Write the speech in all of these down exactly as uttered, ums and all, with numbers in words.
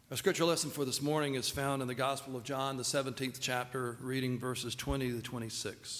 Our scripture lesson for this morning is found in the Gospel of John, the seventeenth chapter, reading verses twenty to twenty-six.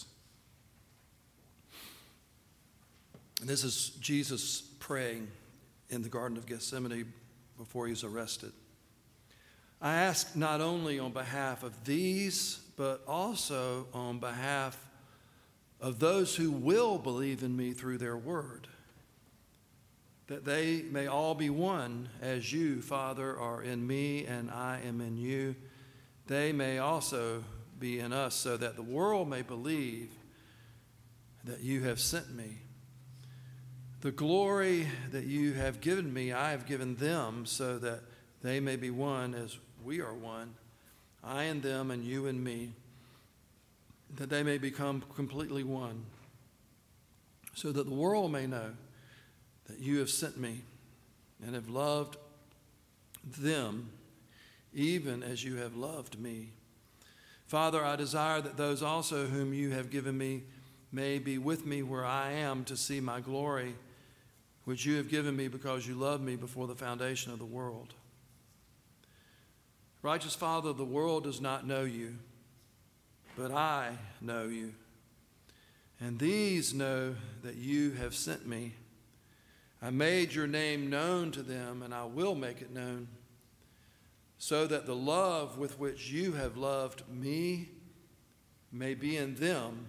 And this is Jesus praying in the Garden of Gethsemane before he's arrested. I ask not only on behalf of these, but also on behalf of those who will believe in me through their word, that they may all be one, as you, Father, are in me and I am in you. They may also be in us, so that the world may believe that you have sent me. The glory that you have given me, I have given them, so that they may be one as we are one, I and them and you and me, that they may become completely one, so that the world may know that you have sent me and have loved them even as you have loved me. Father, I desire that those also whom you have given me may be with me where I am to see my glory, which you have given me because you loved me before the foundation of the world. Righteous Father, the world does not know you, but I know you. And these know that you have sent me. I made your name known to them, and I will make it known, so that the love with which you have loved me may be in them,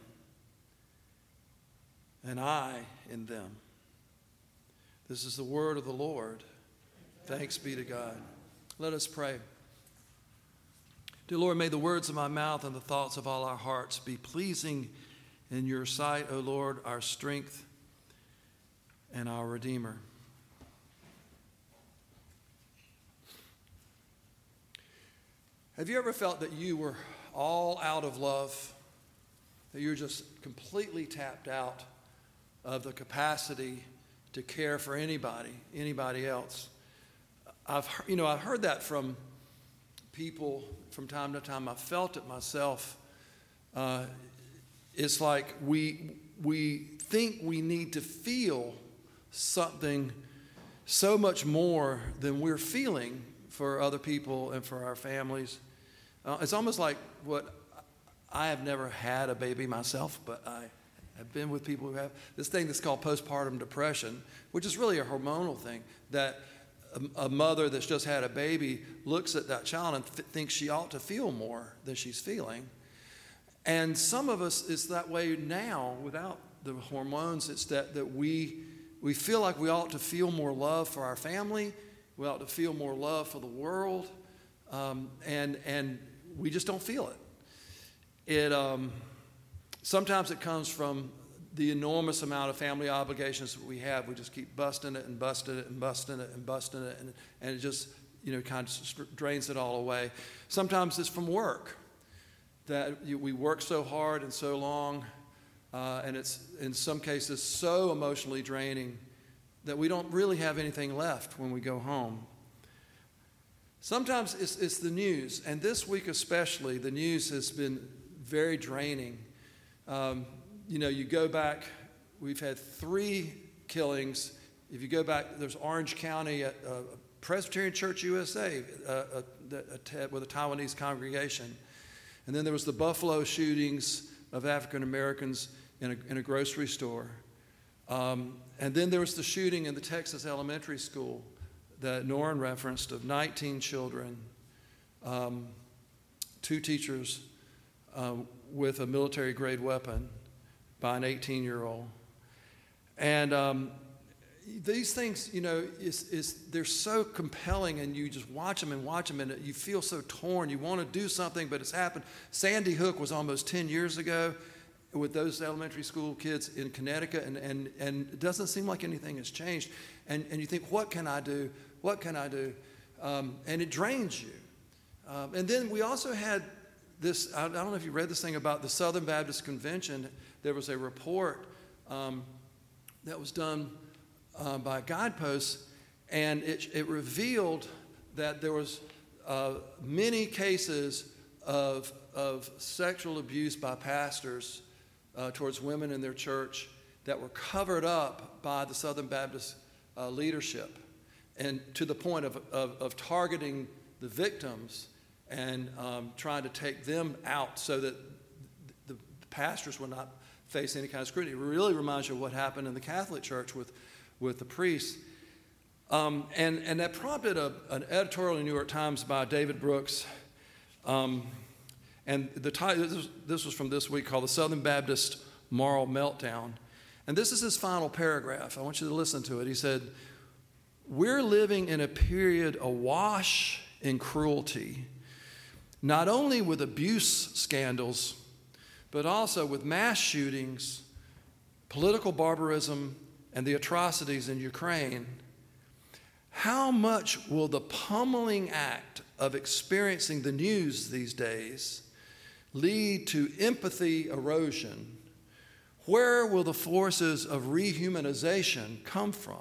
and I in them. This is the word of the Lord. Thanks be to God. Let us pray. Dear Lord, may the words of my mouth and the thoughts of all our hearts be pleasing in your sight, O Lord, our strength and our Redeemer. Have you ever felt that you were all out of love, that you're just completely tapped out of the capacity to care for anybody, anybody else? I've, you know, I've heard that from people from time to time. I've felt it myself. Uh, it's like we we think we need to feel something so much more than we're feeling for other people and for our families. Uh, it's almost like what I have never had a baby myself, but I have been with people who have this thing that's called postpartum depression, which is really a hormonal thing, that a, a mother that's just had a baby looks at that child and th- thinks she ought to feel more than she's feeling. And some of us, it's that way now without the hormones. It's that, that we We feel like we ought to feel more love for our family. We ought to feel more love for the world. Um, and and we just don't feel it. It um, sometimes it comes from the enormous amount of family obligations that we have. We just keep busting it and busting it and busting it and busting it. And, and it just, you know, kind of drains it all away. Sometimes it's from work. That you, we work so hard and so long. Uh, and it's, in some cases, so emotionally draining that we don't really have anything left when we go home. Sometimes it's, it's the news, and this week especially, the news has been very draining. Um, you know, you go back, we've had three killings. If you go back, there's Orange County, uh, Presbyterian Church U S A, uh, uh, uh, with a Taiwanese congregation. And then there was the Buffalo shootings of African Americans in a, in a grocery store. Um, and then there was the shooting in the Texas elementary school that Norrin referenced of nineteen children, um, two teachers uh, with a military-grade weapon by an eighteen-year-old. And um, these things, you know, is, is they're so compelling, and you just watch them and watch them, and you feel so torn. You want to do something, but it's happened. Sandy Hook was almost ten years ago with those elementary school kids in Connecticut, and, and, and it doesn't seem like anything has changed. And, and you think, what can I do? What can I do? Um, and it drains you. Um, and then we also had this, I, I don't know if you read this thing about the Southern Baptist Convention. There was a report um, that was done Uh, by Guideposts, and it, it revealed that there was uh, many cases of, of sexual abuse by pastors uh, towards women in their church that were covered up by the Southern Baptist uh, leadership, and to the point of, of, of targeting the victims and um, trying to take them out so that the, the pastors would not face any kind of scrutiny. It really reminds you of what happened in the Catholic Church with, with the priests. Um, and, and that prompted a, an editorial in the New York Times by David Brooks. Um, and the title, this was, this was from this week, called The Southern Baptist Moral Meltdown. And this is his final paragraph. I want you to listen to it. He said, "We're living in a period awash in cruelty, not only with abuse scandals, but also with mass shootings, political barbarism, and the atrocities in Ukraine. How much will the pummeling act of experiencing the news these days lead to empathy erosion? Where will the forces of rehumanization come from?"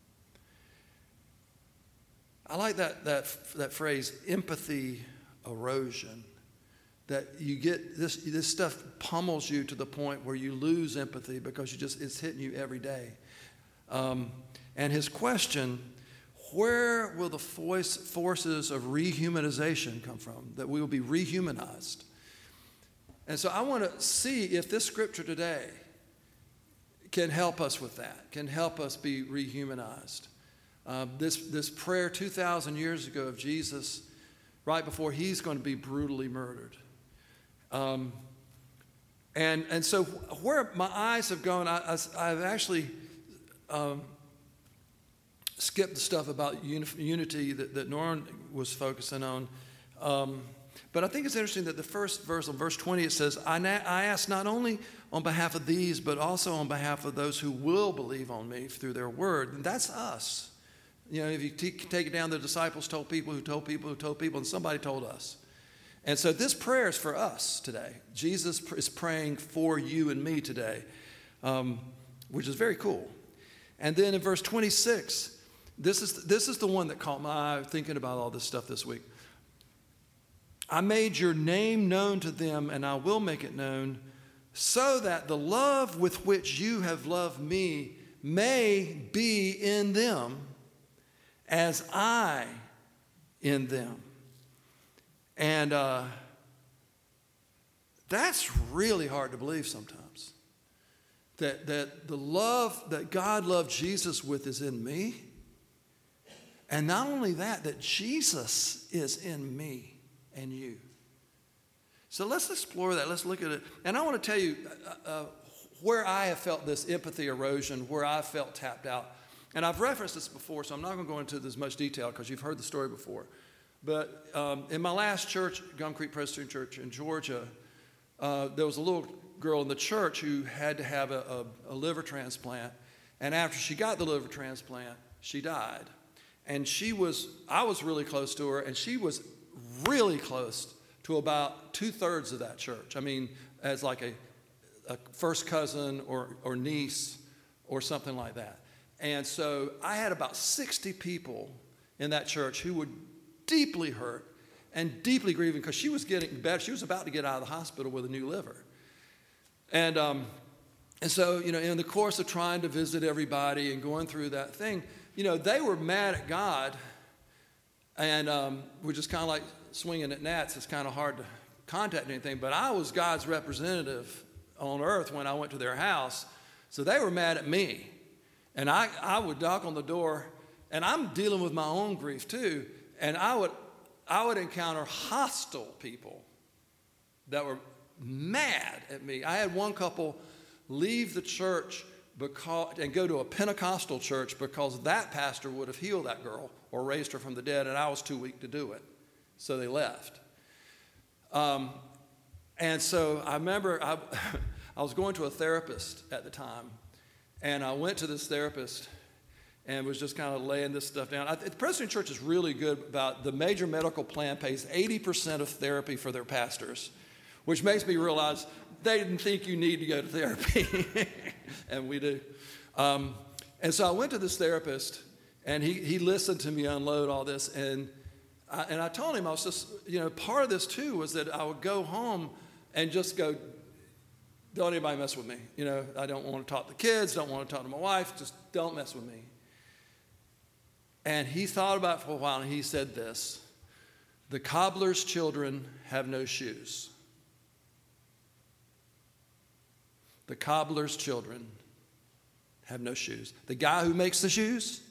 I like that, that, that phrase, empathy erosion, that you get this, this stuff pummels you to the point where you lose empathy because you just, it's hitting you every day. Um, and his question, where will the voice, forces of rehumanization come from, that we will be rehumanized? And so I want to see if this scripture today can help us with that, can help us be rehumanized. Um, this, this prayer two thousand years ago of Jesus, right before he's going to be brutally murdered. Um, and, and so where my eyes have gone, I, I, I've actually um, skipped the stuff about uni- unity that, that Norm was focusing on. Um, but I think it's interesting that the first verse, on verse twenty, it says, I, na- I ask not only on behalf of these, but also on behalf of those who will believe on me through their word. And that's us. You know, if you t- take it down, the disciples told people who told people who told people, and somebody told us. And so this prayer is for us today. Jesus is praying for you and me today, um, which is very cool. And then in verse twenty-six, this is, this is the one that caught my eye thinking about all this stuff this week. I made your name known to them, and I will make it known, so that the love with which you have loved me may be in them, as I in them. And uh, that's really hard to believe sometimes. That, that the love that God loved Jesus with is in me. And not only that, that Jesus is in me and you. So let's explore that. Let's look at it. And I want to tell you uh, uh, where I have felt this empathy erosion, where I felt tapped out. And I've referenced this before, so I'm not going to go into this much detail because you've heard the story before. But um, in my last church, Gum Creek Presbyterian Church in Georgia, uh, there was a little girl in the church who had to have a, a, a liver transplant. And after she got the liver transplant, she died. And she was, I was really close to her, and she was really close to about two-thirds of that church. I mean, as like a, a first cousin or, or niece or something like that. And so I had about sixty people in that church who were deeply hurt and deeply grieving because she was getting better. She was about to get out of the hospital with a new liver. And um, and so, you know, in the course of trying to visit everybody and going through that thing, you know, they were mad at God, and um, we're just kind of like swinging at gnats. It's kind of hard to contact anything. But I was God's representative on earth when I went to their house, so they were mad at me. And I, I would knock on the door, and I'm dealing with my own grief too, and I would I would encounter hostile people that were mad at me. I had one couple leave the church because, and go to a Pentecostal church because that pastor would have healed that girl or raised her from the dead, and I was too weak to do it. So they left. Um, and so I remember I, I was going to a therapist at the time, and I went to this therapist and was just kind of laying this stuff down. I, the Presbyterian Church is really good about the major medical plan pays eighty percent of therapy for their pastors, which makes me realize they didn't think you need to go to therapy, and we do. Um, and so I went to this therapist, and he, he listened to me unload all this, and I, and I told him I was just, you know, part of this too was that I would go home and just go, don't anybody mess with me. You know, I don't want to talk to the kids, don't want to talk to my wife, just don't mess with me. And he thought about it for a while, and he said this, The cobbler's children have no shoes. The cobbler's children have no shoes. The guy who makes the shoes,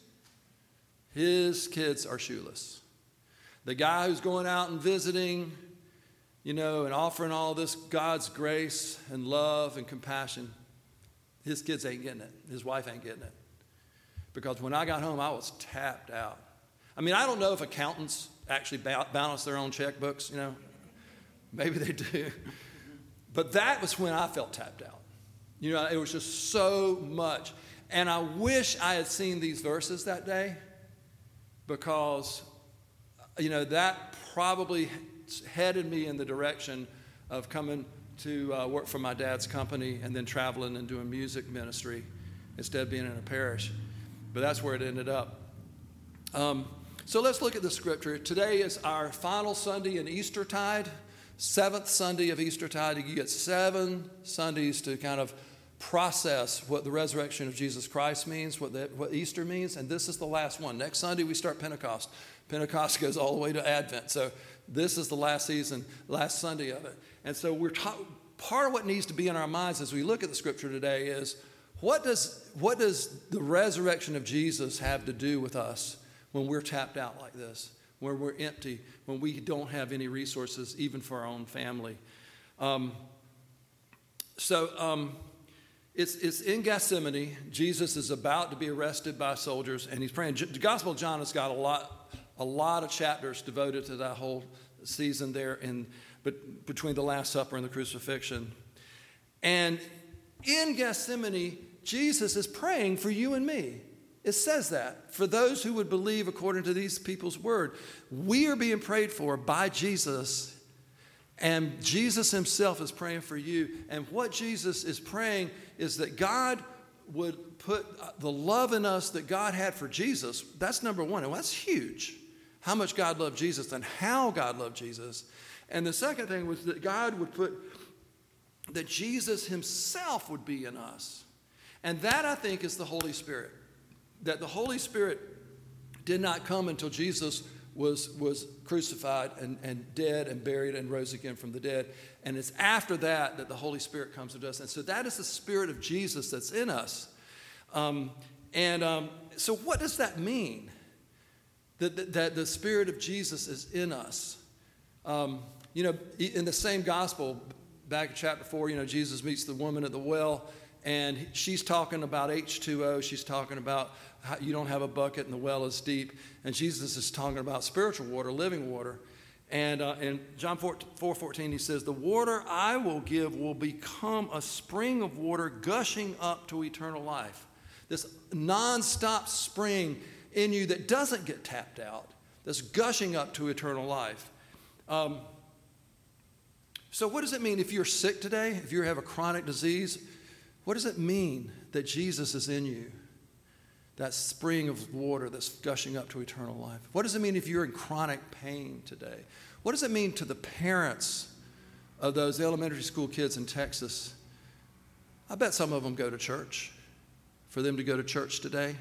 his kids are shoeless. The guy who's going out and visiting, you know, and offering all this God's grace and love and compassion, his kids ain't getting it. His wife ain't getting it. Because when I got home, I was tapped out. I mean, I don't know if accountants actually balance their own checkbooks, you know. Maybe they do. But that was when I felt tapped out. You know, it was just so much. And I wish I had seen these verses that day, because, you know, that probably headed me in the direction of coming to uh, work for my dad's company and then traveling and doing music ministry instead of being in a parish. But that's where it ended up. Um, so let's look at the scripture. Today is our final Sunday in Eastertide, seventh Sunday of Eastertide. You get seven Sundays to kind of process what the resurrection of Jesus Christ means, what, the, what Easter means, and this is the last one. Next Sunday we start Pentecost. Pentecost goes all the way to Advent. So this is the last season, last Sunday of it. And so we're ta- part of what needs to be in our minds as we look at the scripture today is, what does what does the resurrection of Jesus have to do with us when we're tapped out like this, when we're empty, when we don't have any resources even for our own family? Um, so um, it's, it's in Gethsemane. Jesus is about to be arrested by soldiers, and he's praying. The Gospel of John has got a lot, a lot of chapters devoted to that whole season there in but between the Last Supper and the crucifixion. And in Gethsemane, Jesus is praying for you and me. It says that. For those who would believe according to these people's word, we are being prayed for by Jesus, and Jesus himself is praying for you. And what Jesus is praying is that God would put the love in us that God had for Jesus. That's number one, and that's huge. How much God loved Jesus and how God loved Jesus. And the second thing was that God would put, that Jesus himself would be in us. And that, I think, is the Holy Spirit. That the Holy Spirit did not come until Jesus was, was crucified and, and dead and buried and rose again from the dead. And it's after that that the Holy Spirit comes to us. And so that is the Spirit of Jesus that's in us. Um, and um, so what does that mean? That, that, that the Spirit of Jesus is in us. Um, you know, in the same gospel, back in chapter four, you know, Jesus meets the woman at the well, and she's talking about H two O. She's talking about how you don't have a bucket and the well is deep. And Jesus is talking about spiritual water, living water. And uh, in John four fourteen, he says, "The water I will give will become a spring of water gushing up to eternal life." This nonstop spring in you that doesn't get tapped out, that's gushing up to eternal life. Um, so what does it mean if you're sick today, if you have a chronic disease? What does it mean that Jesus is in you? That spring of water that's gushing up to eternal life. What does it mean if you're in chronic pain today? What does it mean to the parents of those elementary school kids in Texas? I bet some of them go to church. For them to go to church today,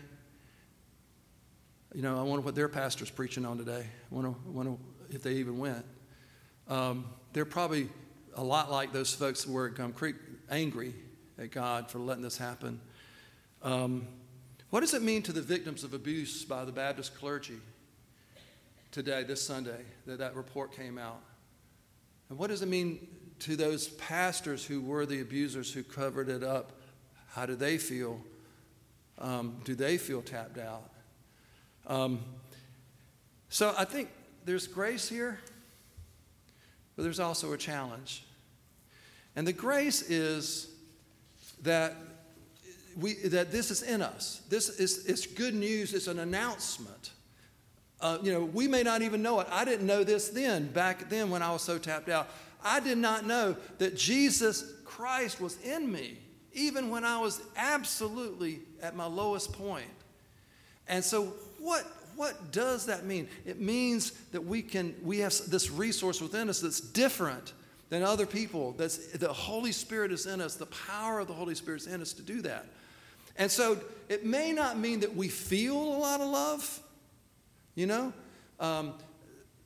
you know, I wonder what their pastor's preaching on today. I wonder, wonder if they even went. Um, they're probably a lot like those folks who were at Gum Creek, angry at God for letting this happen. Um, what does it mean to the victims of abuse by the Baptist clergy today, this Sunday, that that report came out? And what does it mean to those pastors who were the abusers who covered it up? How do they feel? Um, do they feel tapped out? Um, so I think there's grace here, but there's also a challenge. And the grace is that we that this is in us. This is it's good news. It's an announcement. Uh, you know, we may not even know it. I didn't know this then, back then when I was so tapped out. I did not know that Jesus Christ was in me, even when I was absolutely at my lowest point. And so what, what does that mean? It means that we can we have this resource within us that's different than other people. That's the Holy Spirit is in us. The power of the Holy Spirit is in us to do that. And so it may not mean that we feel a lot of love, you know. Um,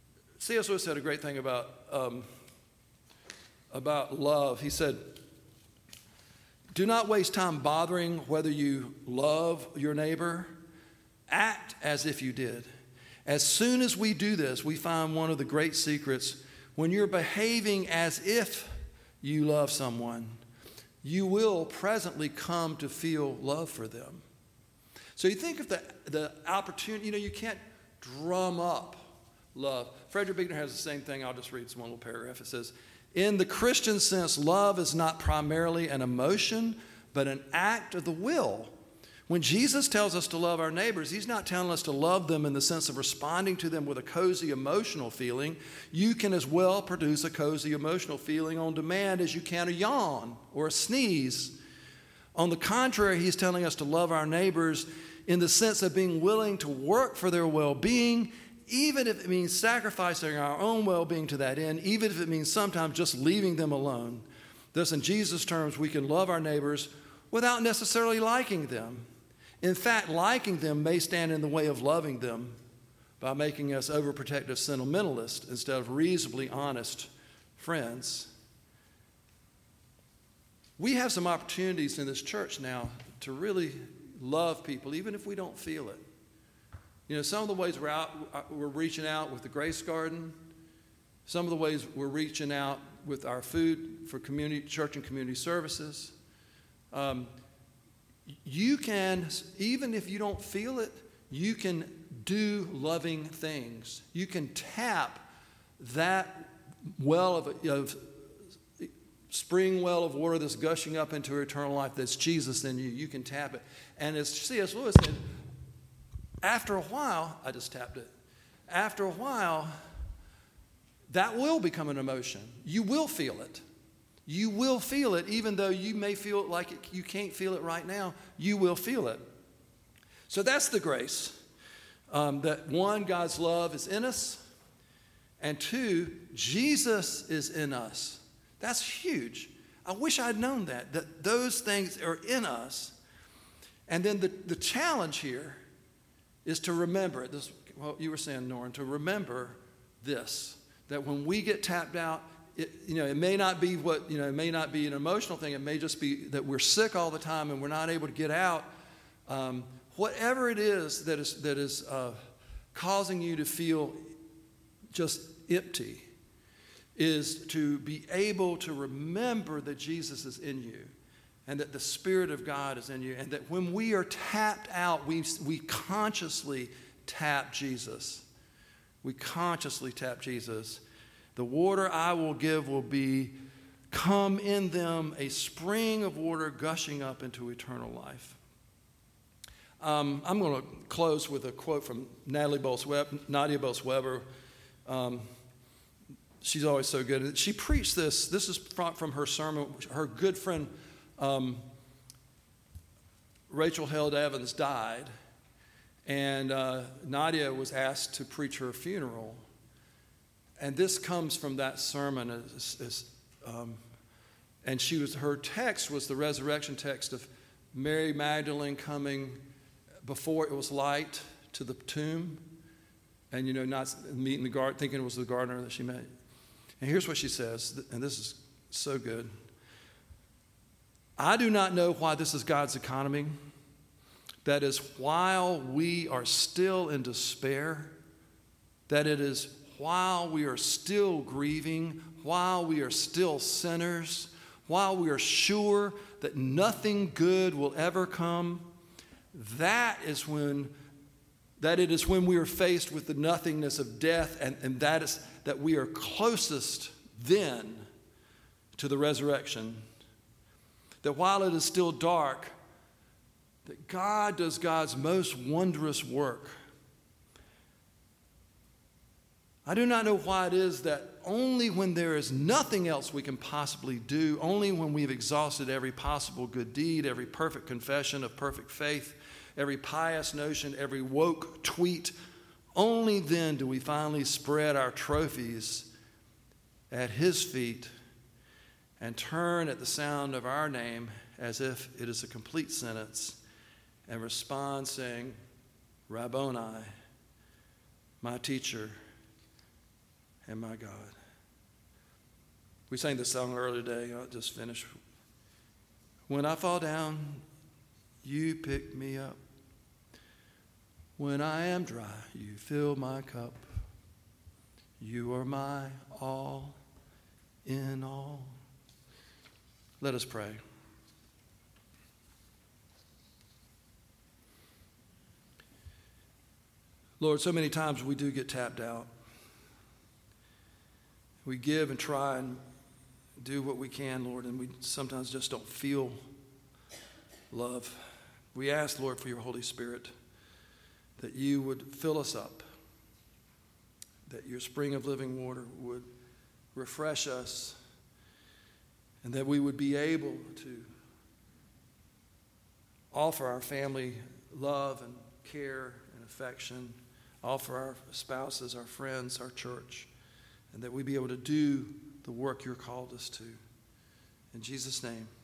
C S Lewis said a great thing about, um, about love. He said, do not waste time bothering whether you love your neighbor. Act as if you did. As soon as we do this, we find one of the great secrets. When you're behaving as if you love someone, you will presently come to feel love for them. So you think of the, the opportunity, you know, you can't drum up love. Frederick Buechner has the same thing. I'll just read one little paragraph. It says, in the Christian sense, love is not primarily an emotion, but an act of the will. When Jesus tells us to love our neighbors, he's not telling us to love them in the sense of responding to them with a cozy emotional feeling. You can as well produce a cozy emotional feeling on demand as you can a yawn or a sneeze. On the contrary, he's telling us to love our neighbors in the sense of being willing to work for their well-being, even if it means sacrificing our own well-being to that end, even if it means sometimes just leaving them alone. Thus, in Jesus' terms, we can love our neighbors without necessarily liking them. In fact, liking them may stand in the way of loving them by making us overprotective sentimentalists instead of reasonably honest friends. We have some opportunities in this church now to really love people, even if we don't feel it. You know, some of the ways we're out, we're reaching out with the Grace Garden. Some of the ways we're reaching out with our food for community, church and community services. Um, you can, even if you don't feel it, you can do loving things. You can tap that well of, of spring well of water that's gushing up into eternal life that's Jesus in you. You can tap it. And as C S Lewis said, after a while, I just tapped it. After a while, that will become an emotion. You will feel it. You will feel it, even though you may feel like it, you can't feel it right now. You will feel it. So that's the grace. Um, that one, God's love is in us. And two, Jesus is in us. That's huge. I wish I'd known that, that those things are in us. And then the, the challenge here is to remember it. This, well, you were saying, Norrin, to remember this, that when we get tapped out, it, you know, it may not be what, you know, it may not be an emotional thing. It may just be that we're sick all the time and we're not able to get out. Um, whatever it is that is, that is uh, causing you to feel just empty is to be able to remember that Jesus is in you and that the Spirit of God is in you, and that when we are tapped out, we, we consciously tap Jesus. We consciously tap Jesus. The water I will give will be, come in them a spring of water gushing up into eternal life. Um, I'm going to close with a quote from Natalie Bolz-Weber, Nadia Bolz-Weber. Um, she's always so good. She preached this. This is from, from her sermon. Her good friend um, Rachel Held Evans died, and uh, Nadia was asked to preach her funeral. And this comes from that sermon. As, as, um, and she was her text was the resurrection text of Mary Magdalene coming before it was light to the tomb, and you know, not meeting the guard, thinking it was the gardener that she met. And here's what she says, and this is so good. I do not know why this is God's economy. That is, while we are still in despair, that it is while we are still grieving, while we are still sinners, while we are sure that nothing good will ever come, that is when, that it is when we are faced with the nothingness of death, and, and that is that we are closest then to the resurrection. That while it is still dark, that God does God's most wondrous work. I do not know why it is that only when there is nothing else we can possibly do, only when we've exhausted every possible good deed, every perfect confession of perfect faith, every pious notion, every woke tweet, only then do we finally spread our trophies at his feet and turn at the sound of our name as if it is a complete sentence and respond saying, Rabboni, my teacher, and my God. We sang this song earlier today. I'll just finish. When I fall down, you pick me up. When I am dry, you fill my cup. You are my all in all. Let us pray. Lord, so many times we do get tapped out. We give and try and do what we can, Lord, and we sometimes just don't feel love. We ask, Lord, for your Holy Spirit, that you would fill us up, that your spring of living water would refresh us, and that we would be able to offer our family love and care and affection, offer our spouses, our friends, our church, and that we be able to do the work you're called us to. In Jesus' name.